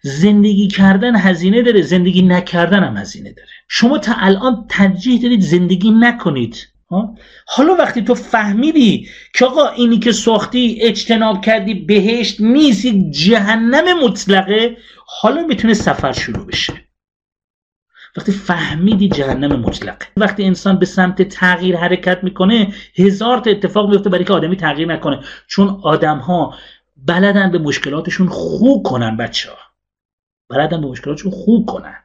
زندگی کردن هزینه داره، زندگی نکردن هم هزینه داره. شما تا الان ترجیح دارید زندگی نکنید. حالا وقتی تو فهمیدی که آقا اینی که ساختی اجتناب کردی بهشت نیست، یک جهنم مطلقه، حالا میتونه سفر شروع بشه. وقتی فهمیدی جهنم مطلقه، وقتی انسان به سمت تغییر حرکت میکنه، هزار تا اتفاق میفته برای که آدمی تغییر نکنه، چون آدم ها بلدن به مشکلاتشون خوب کنن. بچه ها بلدن به مشکلاتشون خوب کنن.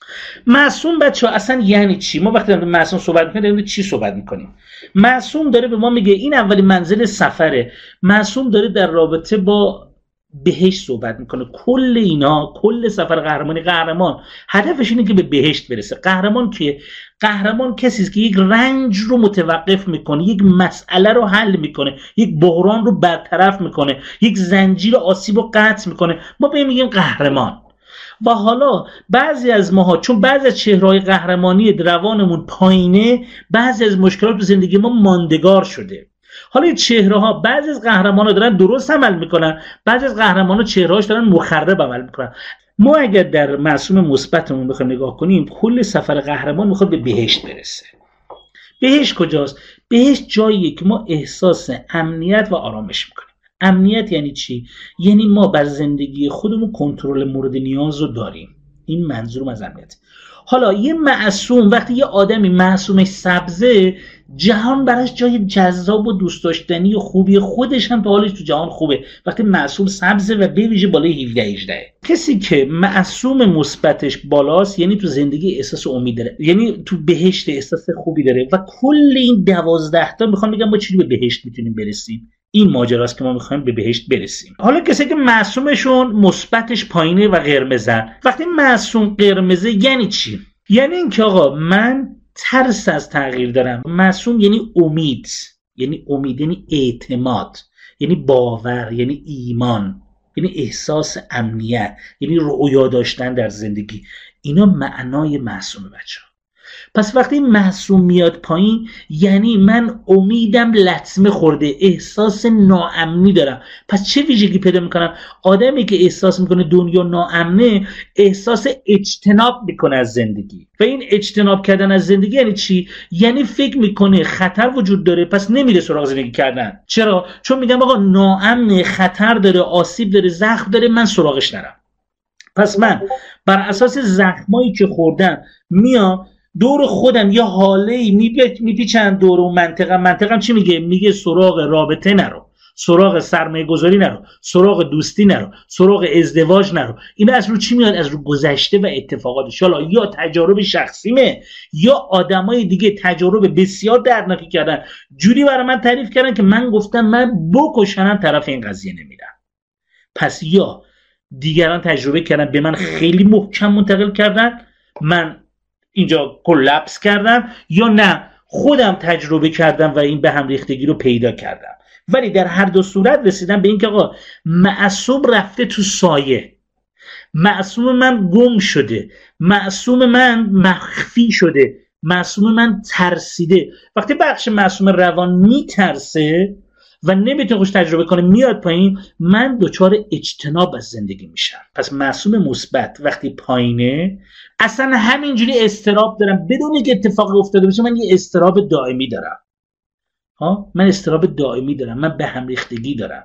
معصوم بچه ها اصلا یعنی چی؟ ما وقتی داریم معصوم صحبت میکنیم داریم چی صحبت میکنیم؟ معصوم داره به ما میگه این اولین منزل سفره. معصوم داره در رابطه با بهشت صحبت میکنه. کل اینا، کل سفر قهرمان هدفش اینه که به بهشت برسه. قهرمان کیه؟ قهرمان کسی است که یک رنج رو متوقف میکنه، یک مسئله رو حل میکنه، یک بحران رو برطرف میکنه، یک زنجیر آسیب رو قطع میکنه. ما به این میگیم قهرمان. و حالا بعضی از ماها چون بعضی از چهره‌های قهرمانی روانمون پایینه، بعضی از مشکلات تو زندگی ما ماندگار شده. حالا این چهره‌ها، بعضی از قهرمان‌ها دارن درست عمل میکنن، بعضی از قهرمان‌ها چهره‌هاش دارن مخرب عمل میکنن. ما اگر در معصوم مثبتمون بخوایم نگاه کنیم، کل سفر قهرمان میخواد به بهشت برسه. بهشت کجاست؟ بهشت جاییه که ما احساس امنیت و آرامش میکنیم. امنیت یعنی چی؟ یعنی ما بر زندگی خودمون کنترل مورد نیاز رو داریم. این منظورم از امنیت. حالا یه معصوم، وقتی یه آدمی معصومش سبزه، جهان براش جای جذاب و دوست داشتنی و خوبی، خودش هم تو حالش تو جهان خوبه. وقتی معصوم سبزه و به ویژه بالای 17 کسی که معصوم مثبتش بالاست، یعنی تو زندگی احساس امید داره، یعنی تو بهشت احساس خوبی داره. و کل این 12 تا میخوام بگم ما چجوری به بهشت میتونیم برسیم. این ماجراست که ما میخوایم به بهشت برسیم. حالا کسی که معصومشون مثبتش پایینه و قرمزن، وقتی معصوم قرمزه یعنی چی؟ یعنی اینکه آقا من ترس از تغییر دارم. معصوم یعنی امید، یعنی اعتماد، یعنی باور، یعنی ایمان، یعنی احساس امنیت، یعنی رؤیا داشتن در زندگی. اینا معنای معصوم بچه‌ها. پس وقتی معصوم میاد پایین، یعنی من امیدم لطمه خورده، احساس ناامنی دارم. پس چه ویژگی پیدا میکنم؟ آدمی که احساس میکنه دنیا ناامنه، احساس اجتناب میکنه از زندگی. و این اجتناب کردن از زندگی یعنی چی؟ یعنی فکر میکنه خطر وجود داره، پس نمیره سراغ زندگی کردن. چرا؟ چون میگم آقا ناامنه، خطر داره، آسیب داره، زخم داره، من سراغش نرم. پس من بر اساس زخمایی که خوردم میام دور خودم یه حاله‌ای میپیچند دور اون منطقم چی میگه؟ میگه سراغ رابطه نرو، سراغ سرمایه گذاری نرو، سراغ دوستی نرو، سراغ ازدواج نرو. این از رو چی میاد؟ از رو گذشته و اتفاقاتش. حالا یا تجارب شخصیمه یا آدمای دیگه تجارب بسیار دردناکی کردن، جوری برای من تعریف کردن که من گفتم من بکشنم طرف این قضیه نمیرم. پس یا دیگران تجربه کردن به من خیلی محکم منتقل کردن، من اینجا کلاپس کردم، یا نه خودم تجربه کردم و این به هم ریختگی رو پیدا کردم. ولی در هر دو صورت رسیدم به این که آقا معصوم رفته تو سایه، معصوم من گم شده، معصوم من مخفی شده، معصوم من ترسیده. وقتی بخش معصوم روان میترسه و نمیتونه خوش تجربه کنه، میاد پایین، من دچار اجتناب از زندگی میشم. پس معصوم مثبت وقتی پایینه، اصلا همینجوری استراب دارم بدون اینکه اتفاقی افتاده باشه، من یه استراب دائمی دارم. من استراب دائمی دارم، من به هم ریختگی دارم،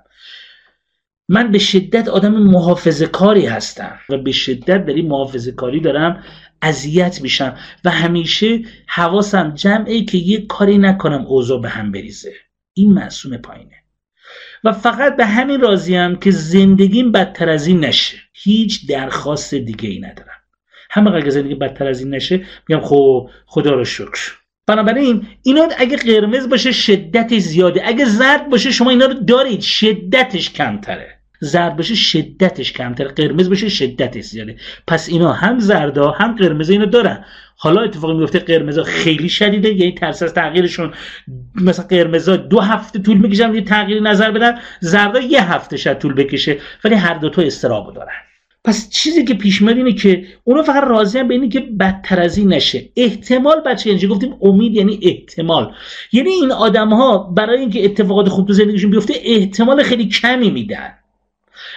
من به شدت آدم محافظه‌کاری هستم و به شدت در این محافظه‌کاری دارم اذیت میشم و همیشه حواسم جمعه که یه کاری نکنم اوضاع به هم بریزه. این معصوم پایینه و فقط به همین راضیم که زندگیم بدتر از این نشه. هیچ درخواست دیگه ای ندارم. همه اگه زندگی بدتر از این نشه میگم خدا رو شکر. بنابراین اینا اگه قرمز باشه شدتش زیاده، اگه زرد باشه شما اینا رو دارید شدتش کمتره. زرد باشه شدتش کمتره، قرمز باشه شدتش زیاده. پس اینا هم زردا هم قرمز اینو دارن. حالا اتفاقی میفته قرمزا خیلی شدیده، یعنی ترس از تغییرشون، مثلا قرمزا 2 هفته طول میکشن یه تغییر نظر بدن، زردا 1 هفته شاید طول بکشه، ولی هر دو تا استراب دارن. پس چیزی که پیش میاد اینه که اونا فقط راضی ان به اینی که بدتر از این نشه. احتمال بچه اینجا گفتیم امید یعنی احتمال، یعنی این آدم‌ها برای اینکه اتفاقات خوب تو زندگیشون بیفته احتمال خیلی کمی میدن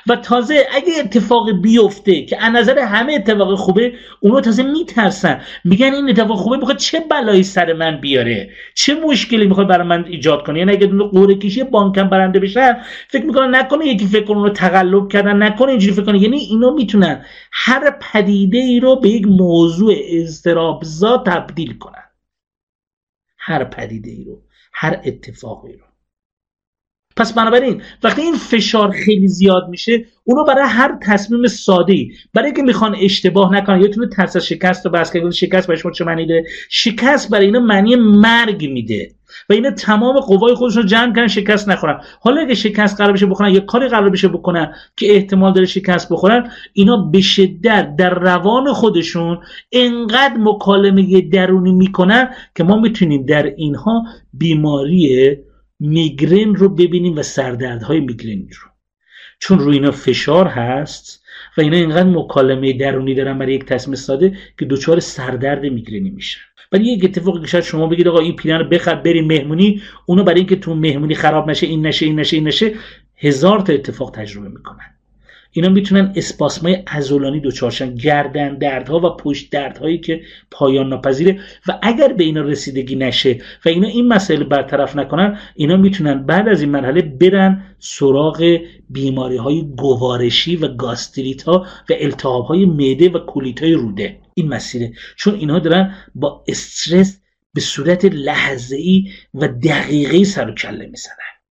و تازه اگه اتفاق بیفته که از نظر همه اتفاق خوبه، اونا تازه میترسن، میگن این اتفاق خوبه میخواد چه بلایی سر من بیاره، چه مشکلی میخواد برای من ایجاد کنه. یعنی اگه قرعه کشی بانکم برنده بشن، فکر میکنن نکنه یکی فکر کنه اونو تقلب کردن، نکنه اینجوری فکر کنه. یعنی اینا میتونن هر پدیده ای رو به یک موضوع اضطرابزا تبدیل کنن، هر پدیده ای رو، هر اتفاقی رو. پس بنابراین وقتی این فشار خیلی زیاد میشه، اونو برای هر تصمیم ساده‌ای، برای اینکه میخوان اشتباه نکنن، یادتونه ترس از شکست رو بحث کردیم. شکست برای شما چه معنی داره؟ شکست برای اینا معنی مرگ میده و اینا تمام قوای خودشون رو جمع کردن شکست نخورن. حالا اگه شکست قرار بشه بخورن یا کاری قرار بشه بکنن که احتمال داره شکست بخورن، اینا به شدت در روان خودشون انقدر مکالمه درونی میکنن که ما میتونیم در اینها بیماری میگرن رو ببینیم و سردردهای میگرن رو، چون روی اینا فشار هست و اینا اینقدر مکالمه درونی دارن برای یک تصمیم ساده که دچار سردرد میگرنی میشن. ولی یک اتفاقی که شاید شما بگید آقا این پیرن رو بخر بریم مهمونی، اونو برای اینکه تو مهمونی خراب نشه، این نشه این نشه این نشه، هزار تا اتفاق تجربه میکنن. اینا میتونن اسپاسمای عضلانی دچارشن، گردن دردها و پشت دردهایی که پایان ناپذیره و اگر به اینا رسیدگی نشه و اینا این مسئله برطرف نکنن، اینا میتونن بعد از این مرحله برن سراغ بیماری های گوارشی و گاستریت ها و التهاب های معده و کولیت های روده. این مسیره، چون اینها دارن با استرس به صورت لحظه‌ای و دقیقه‌ای سر و کله میزنن.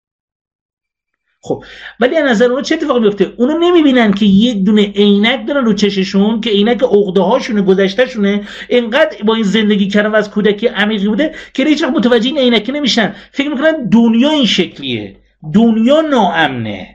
خب ولی از نظر اونا چه اتفاقی میفته؟ اونا نمیبینن که یک دونه عینک دارن رو چششون که عینک عقده هاشونه، گذشته شونه، اینقدر با این زندگی کردن و از کودکی عمیقی بوده که هیچ وقت متوجه این عینک نمیشن. فکر میکنن دنیا این شکلیه، دنیا ناامنه.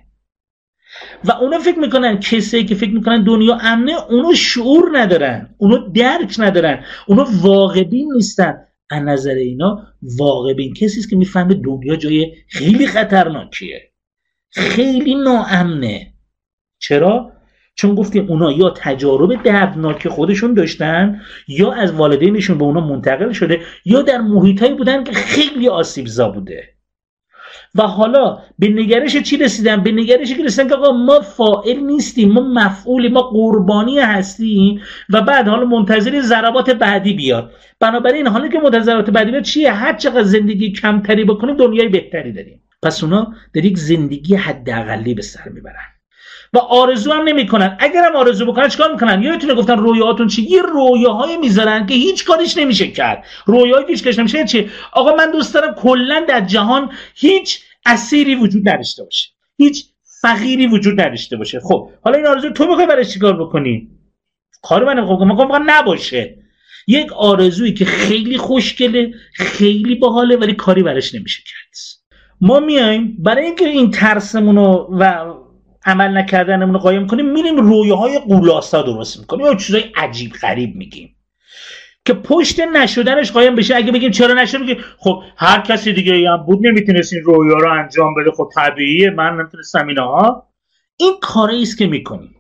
و اونا فکر میکنن کسایی که فکر میکنن دنیا امنه، اونا شعور ندارن، اونا درک ندارن، اونا واقع‌بین نیستن. از نظر اینا واقع‌بین کسی است که میفهمه دنیا جای خیلی خطرناکیه، خیلی ناامنه. چرا؟ چون گفتیم اونا یا تجارب دردناک خودشون داشتن، یا از والدینشون به اونا منتقل شده، یا در محیطایی بودن که خیلی آسیبزا بوده. و حالا به نگرش چی رسیدن؟ به نگرشی که رسیدن که آقا ما فاعل نیستیم، ما مفعولیم، ما قربانی هستیم و بعد حالا منتظر ضربات بعدی بیاد. بنابراین حالا که منتظر ضربات بعدی بیاد چیه؟ هر چقدر زندگی کمتری بکنیم دنیای بهتری داریم. پس اونا در یک زندگی حداقلی به سر میبرن و آرزو هم نمیکنن. اگرم آرزو بکنن چیکار میکنن؟ یادتونه گفتن رویاهاتون چی؟ یه رویاهای میذارن که هیچ کاریش نمیشه کرد. رویاهایی که هیچ کاریش نمیشه چی؟ آقا من دوست دارم کلا در جهان هیچ اسیری وجود نداشته باشه، هیچ فقیری وجود نداشته باشه. خب حالا این آرزو تو میخوای برای چیکار بکنی؟ کار من میخوام نباشه. یک آرزویی که خیلی خوشگله، خیلی باحاله، ولی کاری براش نمیشه کرد. ما میایم برای اینکه این ترسمونو و عمل نکردنمونو قایم کنیم، میریم رویاهای قولاسا درست میکنیم یا چیزای عجیب غریب میگیم که پشت نشدنش قایم بشه. اگه بگیم چرا نشد، میگیم خب هر کسی دیگه هم بود نمیتونست این رویا رو انجام بده، خب طبیعیه من نمیتونستم اینها. این کاری است که میکنیم.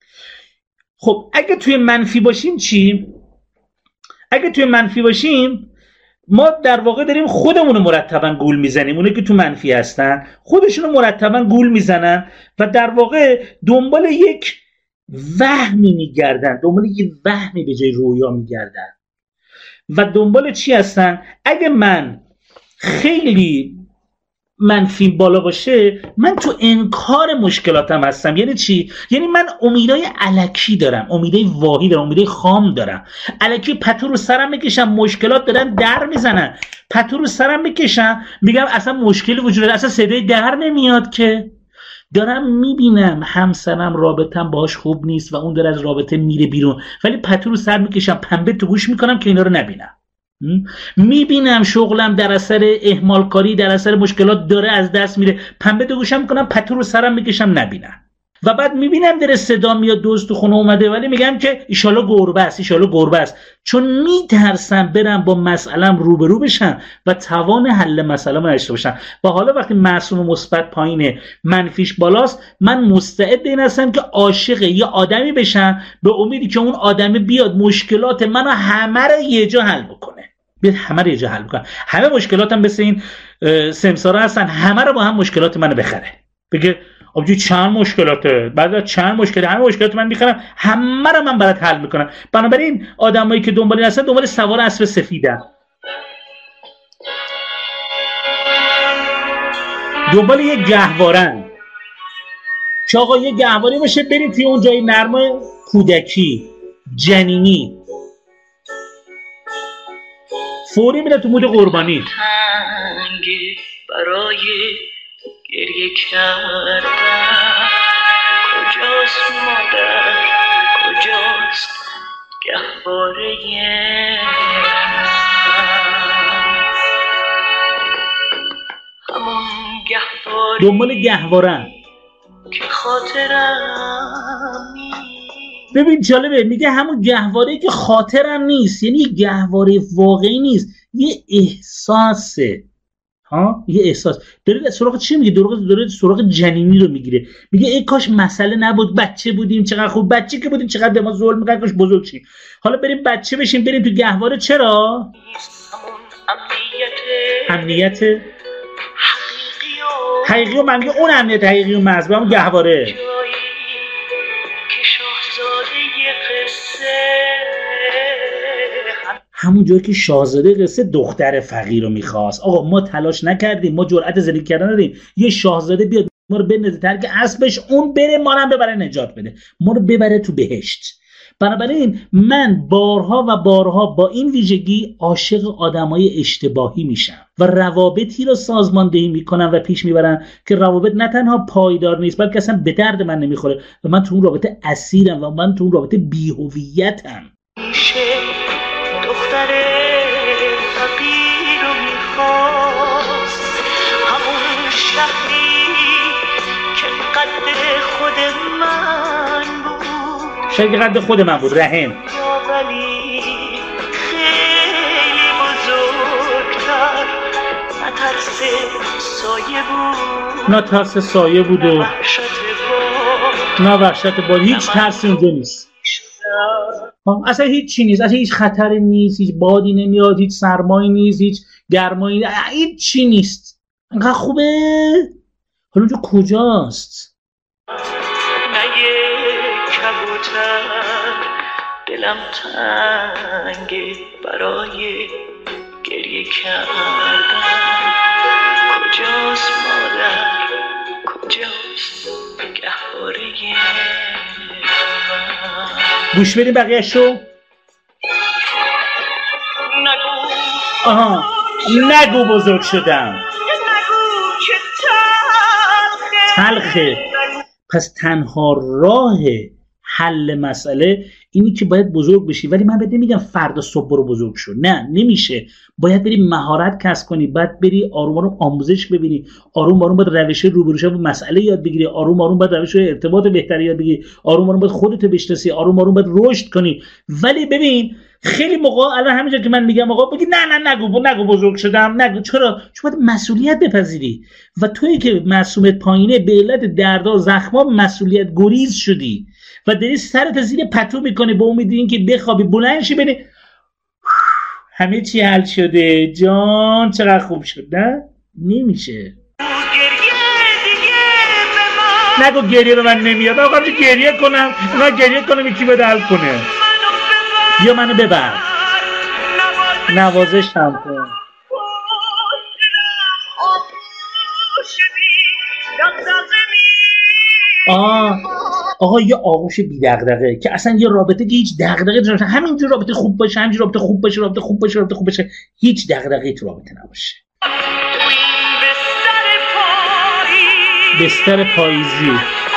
خب اگه توی منفی باشیم چی؟ اگه توی منفی باشیم ما در واقع داریم خودمون رو مرتبا گول میزنیم. اونه که تو منفی هستن خودشون رو مرتبا گول میزنن و در واقع دنبال یک وهمی میگردن، دنبال یک وهمی به جای رویا میگردن. و دنبال چی هستن؟ اگه من خیلی منفی بالا باشه، من تو انکار مشکلاتم هستم. یعنی چی؟ یعنی من امیدای الکی دارم، امیدای واهی دارم، امیدای خام دارم. الکی پتو رو سرم میکشم، مشکلات دارن در میزنن، پتو رو سرم میکشم، میگم اصلا مشکلی وجود داره، اصلا صدای در نمیاد که دارم میبینم همسرم رابطم باهاش خوب نیست و اون داره از رابطه میره بیرون، ولی پتو رو سر میکشم، پنبه تو گوش میکنم که اینا رو نبینم. میبینم شغلم در اثر اهمال کاری، در اثر مشکلات داره از دست میره، پنبه تو گوشم میکنم، پتو رو سرم میکشم نبینم. و بعد میبینم داره صدا میاد دوست تو خونه اومده، ولی میگم که ایشالا گربه است، ایشالا گربه است، چون میترسم برم با مسئله‌ام روبرو بشم و توان حل مسئله‌ام نداشته باشم. و حالا وقتی معصوم مثبت پایینه، منفیش بالاست، من مستعد این هستم که عاشق یه آدمی بشم به امیدی که اون آدمی بیاد مشکلات منو همه رو یه جا حل بکنه. بیاد همه رو یه جا حل بکنه. همه مشکلاتم مثل این سمسارا هستن، همه رو با هم مشکلات منو بخره. بگه آبجی چند مشکلاته، بعد چند مشکل، همه مشکلات من میخرم، همه رو من برات حل میکنم. بنابراین آدمایی که دنبال این هستن دنبال سوار اسب سفیدن، دنبال یه گهوارن که آقا یه گهواری باشه بریم توی اون جای نرم کودکی جنینی، فوری میره تو مود قربانی. برای گریه کردن کجاست مادر، کجاست گهواره همون گهواره دنبال گهوارن که خاطرم نیست. ببین جالبه، میگه همون گهواره که خاطرم نیست، یعنی گهواره واقعی نیست، یه احساسه. یه احساس داره. سراغ چی میگه؟ داره سراغ جنینی رو میگیره، میگه ای کاش مسئله نبود، بچه بودیم چقدر خوب، بچه که بودیم چقدر به ما ظلم میکنن، کاش بزرگ شیم، حالا بریم بچه بشیم بریم تو گهواره. چرا؟ امنیت حقیقی و من میگه اون امنیت حقیقی و محض به همون گهواره. همون جایی که شاهزاده قصه دختر فقیر رو میخواست. آقا ما تلاش نکردیم، ما جرأت زندگی کردن نداریم، یه شاهزاده بیاد ما رو بندازه ترک اسبش، اون بره ما رو ببره نجات بده، ما رو ببره تو بهشت. بنابراین من بارها و بارها با این ویژگی عاشق آدمای اشتباهی میشم و روابطی رو سازماندهی میکنم و پیش میبرم که روابط نه تنها پایدار نیست بلکه اصلا به درد من نمیخوره و من تو اون رابطه اسیرم و من تو اون رابطه بی‌هویتم. دختر فقیر رو میخواست، همون شهری که قد خود من بود، شاید قد خود من بود، رحم، ولی خیلی بزرگتر، نترس سایه بود و نه وحشت باد، هیچ ترسی اونجا نیست، اصلا هیچ چی نیست، اصلا هیچ خطری نیست، هیچ بادی نمیاد، هیچ سرمایی نیست، هیچ گرمایی نیست، هیچ چی نیست، انقدر خوبه. حالا اونجا کجاست؟ دلم تنگه برای گریه کردن، کجاست مادر، کجاست گهواره من. گوش بدیم بقیه‌شو. نگو بزرگ شدم، تلخه. پس تنها راه حل مسئله اینی که باید بزرگ بشی، ولی من بهت نمیگم فردا صبح برو بزرگ شو، نه، نمیشه. باید بری مهارت کسب کنی، باید بری آروم آروم آموزش ببینی، آروم آروم باید روش روبروش با مسئله یاد بگیری، آروم آروم باید روش ارتباط بهتری یاد بگیری، آروم آروم باید خودت بشناسی، آروم آروم باید رشد کنی. ولی ببین خیلی موقع الان همینجا که من میگم آقا بگی نه نگو بزرگ شدم، نگو. چرا؟ چون باید مسئولیت بپذیری و تویی که معصومیت پایینه به علت درد و زخما مسئولیت گریز شدی و داری سرت زیر پتو میکنی به امید اینکه بخوابی بلند شی ببینی همه چی حل شده، جان چقدر خوب شد. نه، نمیشه. نگو گریه به من نمیاد، آقا گریه کنم یکی بده حل کنه. بیا منو ببر، نوازشم کن. آقا یه آغوش بی دغدغه که اصلا یه رابطه که هیچ دغدغه‌ای توش نباشه، همینجور رابطه خوب باشه، همینجور رابطه خوب باشه، هیچ دغدغه‌ای تو رابطه نباشه. بستر پاییزی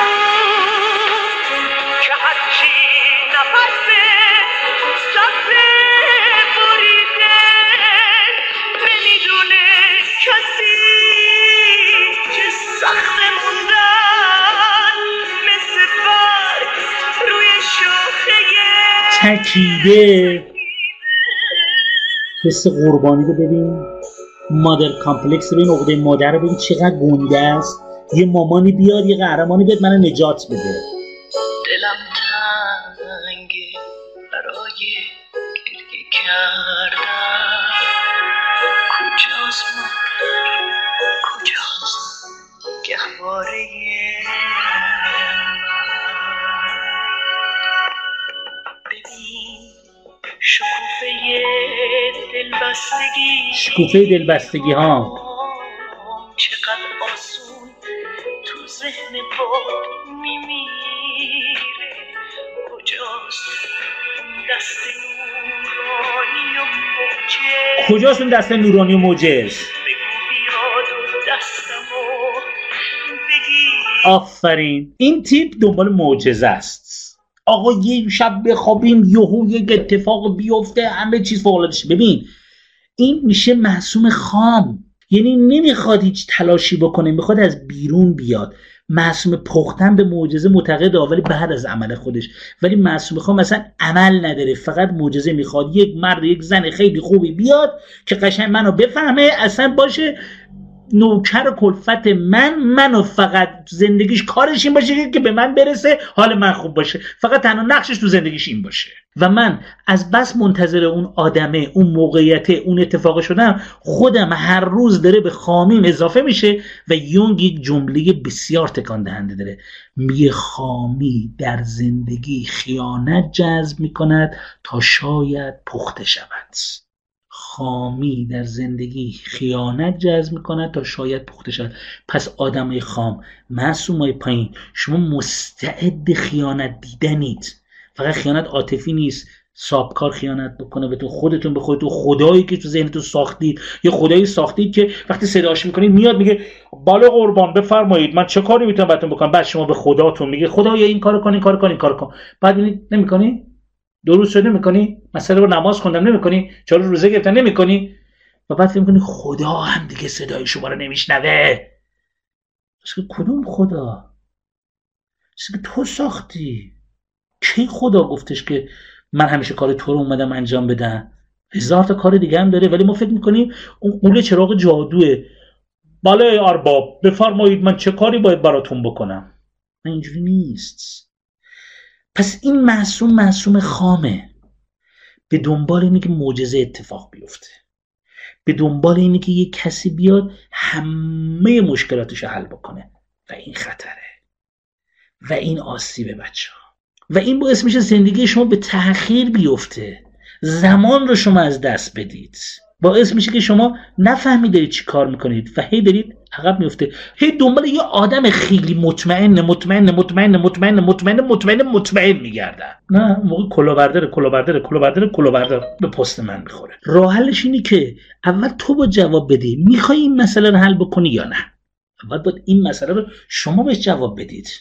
تکیده، حس قربانی رو ببین، مادر کامپلکس رو ببین، عقده مادر رو ببین چقدر گنده است. یه مامانی بیاد، یه قهرمانی بیاد منو نجات بده. دلم تنگه برای گریه کردن، کجاست مادر، کجاست گهواره شکوفه دلبستگی ها چقدر آسون تو ذهن باد میمیره. کجاست اون دست نورانی و موجز؟ کجاست اون دست نورانی و موجز؟ بگو بیاد و دستمو بگیر. آفرین. این تیپ دنبال معجزه است. آقا یه شب بخوابیم یهو یک اتفاق بیفته همه چیز فوق‌العاده شه. ببین این میشه معصوم خام، یعنی نمیخواد هیچ تلاشی بکنه، میخواد از بیرون بیاد. معصوم پختن به معجزه معتقده ولی بعد از عمل خودش. ولی معصوم خام مثلا عمل نداره، فقط معجزه میخواد. یک مرد یک زن خیلی خوبی بیاد که قشنگ منو بفهمه، اصلا باشه نوکر و کلفت منو فقط زندگیش کارش این باشه که به من برسه، حال من خوب باشه، فقط تنها نقشش تو زندگیش این باشه. و من از بس منتظر اون آدمه، اون موقعیت، اون اتفاق شدم، خودم هر روز داره به خامیم اضافه میشه. و یونگ یک جمله بسیار تکان دهنده داره، میگه خامی در زندگی خیانت جذب میکند تا شاید پخته شود. خامی در زندگی خیانت جذب میکنه تا شاید پخته شد. پس آدمای خام، معصومای پایین، شما مستعد خیانت دیدنید. فقط خیانت عاطفی نیست، سابکار خیانت بکنه به تو، خودتون به خودتون، خدایی که تو ذهنتون ساختید، یا خدایی ساختید که وقتی صداش میکنید میاد میگه بالا قربان بفرمایید من چه کاری میتونم براتون بکنم. بعد شما به خداتون میگه خدایا این کارو کن، این کارو کن، این کارو کن. بعد میبینید نمیکنی، درست شده نمیکنی، مثلا رو نماز خوندم نمیکنی، 4 روزه گرفتم نمیکنی، و بعد فکر میکنی خدا هم دیگه صدای شما رو نمیشنوه. کدوم خدا؟ چیزی که تو ساختی. کی خدا گفتش که من همیشه کار تو رو اومدم انجام بدم؟ 1000 تا کار دیگه هم داره، ولی ما فکر میکنیم اون قوله چراغ جادوه. بله ارباب بفرمایید من چه کاری باید براتون بکنم. نه اینجوری نیست. پس این معصوم خامه، به دنبال اینه که معجزه اتفاق بیفته، به دنبال اینه که یک کسی بیاد همه مشکلاتش حل بکنه، و این خطره و این آسیبه بچه ها. و این باعث میشه زندگی شما به تأخیر بیفته، زمان رو شما از دست بدید، باعث میشه که شما نفهمید دارید چی کار میکنید و هی دارید عقب میفته، هی دنبال یه آدم خیلی مطمئن میگردن. نه موقع کلاهبردار به پست من میخوره. راه حلش اینه که اول تو با جواب بدی میخوای این مسئله رو حل بکنی یا نه. اول باید این مسئله رو شما بهش جواب بدید.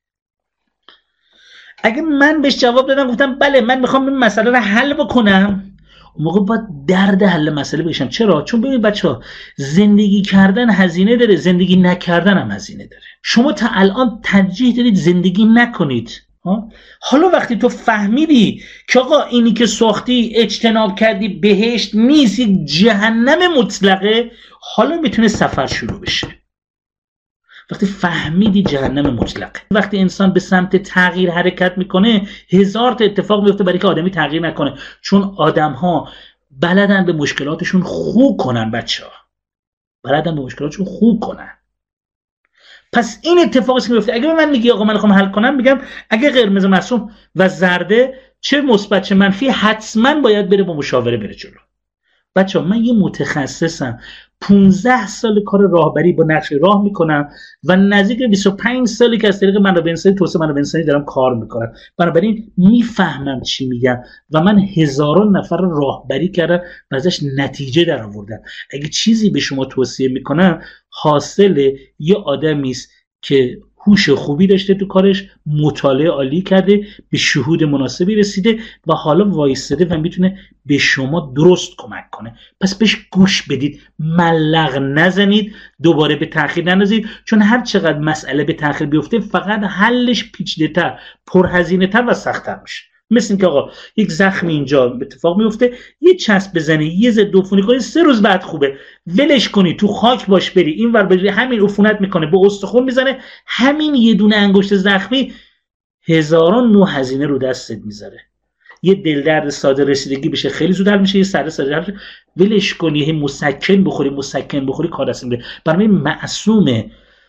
اگه من بهش جواب دادم گفتم بله من میخوام این مسئله رو حل بکنم، اون موقع باید درد حل مسئله بشم. چرا؟ چون ببینید بچه‌ها، زندگی کردن هزینه داره، زندگی نکردن هم هزینه داره. شما تا الان ترجیح دارید زندگی نکنید. حالا وقتی تو فهمیدی که آقا اینی که ساختی اجتناب کردی بهشت نیست، یک جهنم مطلقه، حالا میتونه سفر شروع بشه. وقتی فهمیدی جهنم مطلقه، وقتی انسان به سمت تغییر حرکت میکنه 1000 تا اتفاق میفته برای که آدمی تغییر نکنه. چون آدم ها بلدن به مشکلاتشون خوب کنن بچه ها، بلدن به مشکلاتشون خوب کنن. پس این اتفاقی که میفته، اگه به من میگی آقا من میخوام حل کنم، میگم اگه قرمز معصوم و زرده چه مثبت چه منفی، حتما باید بره با مشاوره بره جلو. بچه‌ها من یه متخصصم، 15 سال کار راهبری با نقش راه میکنم و نزدیک 25 سالی که از طریق منابع انسانی، توسعه منابع انسانی دارم کار میکنم. بنابراین میفهمم چی میگم و من هزاران نفر راهبری کردم و ازش نتیجه در آوردم. اگه چیزی به شما توصیه میکنم، حاصل یه آدمی است که هوش خوبی داشته تو کارش، مطالعه عالی کرده، به شهود مناسبی رسیده و حالا وایستاده و میتونه به شما درست کمک کنه. پس بهش گوش بدید، ملق نزنید، دوباره به تأخیر نندازید، چون هر چقدر مسئله به تأخیر بیفته فقط حلش پیچیده‌تر، پرهزینه‌تر و سخت‌تر میشه. مثل اینکه آقا یک زخم اینجا اتفاق میفته، یه چسب بزنی، یه ضد عفونی کنی، 3 روز بعد خوبه، ولش کنی تو خاک باش بری اینور بری، همین عفونت میکنه، به استخوان میزنه، همین یه دونه انگشت زخمی هزاران نوع هزینه رو دستت میذاره. یه دل درد ساده رسیدگی بشه خیلی زود حل میشه، یه سر ساده حل میشه، ولش کنی، مسکن بخوری کار دست میده. برای معصومه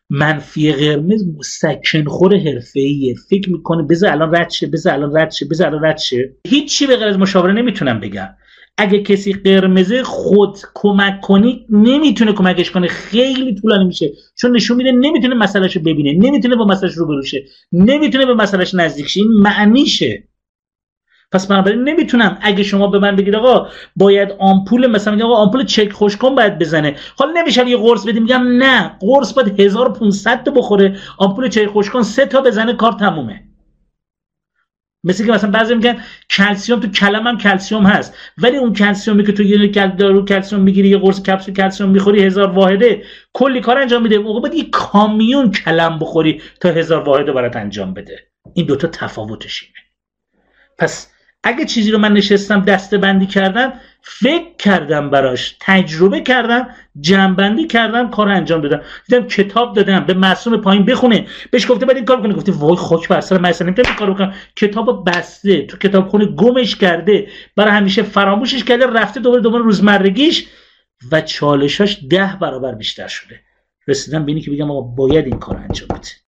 منفی قرمز مسکن خور حرفه‌ایه، فکر میکنه بذار الان رد شه، بذار الان رد شه، بذار الان رد شه. هیچی به غیر از مشاوره نمیتونم بگم. اگه کسی قرمزه خود کمک کنی نمیتونه کمکش کنه، خیلی طولانی میشه، چون نشون میده نمیتونه مسئلهشو ببینه، نمیتونه با مسئلهش روبرو شه، نمیتونه به مسئلهش نزدیک شه. این معنیشه. پس بنابراین نمیتونم اگه شما به من بگید آقا باید آمپول، مثلا میگم آقا آمپول چک خوشکن باید بزنه، حالا نمیشه یه قرص بدیم، میگم نه، قرص باید 1500 تا بخوره، آمپول چک خوشکن 3 تا بزنه، کار تمومه. مثل که مثلا بعضی میگن کلسیم، تو کلم هم کلسیم هست، ولی اون کلسیمی که تو یه دارو کلسیم میگیری، یه قرص کپسول کلسیم میخوری 1000 واحده، کلی کار انجام میده. موقع باید یه کامیون کلم بخوری تا 1000 واحده برات انجام بده. این دوتا تفاوتش اینه. پس اگه چیزی رو من نشستم دسته بندی کردم، فکر کردم براش، تجربه کردم، جمع کردم، کار انجام دادم. دیدم کتاب دادم به معصوم پایین بخونه، بهش گفته بعد این کار کنه، گفته وای خاک بر سر من، اصلا نمیتونم این کارو بکنم. کتابو بسته تو کتابخونه، گمش کرده، برای همیشه فراموشش کرده، رفته دوباره روزمرگیش و چالشاش 10 برابر بیشتر شده. رسیدم به اینی که بگم آقا باید این کار انجام بده.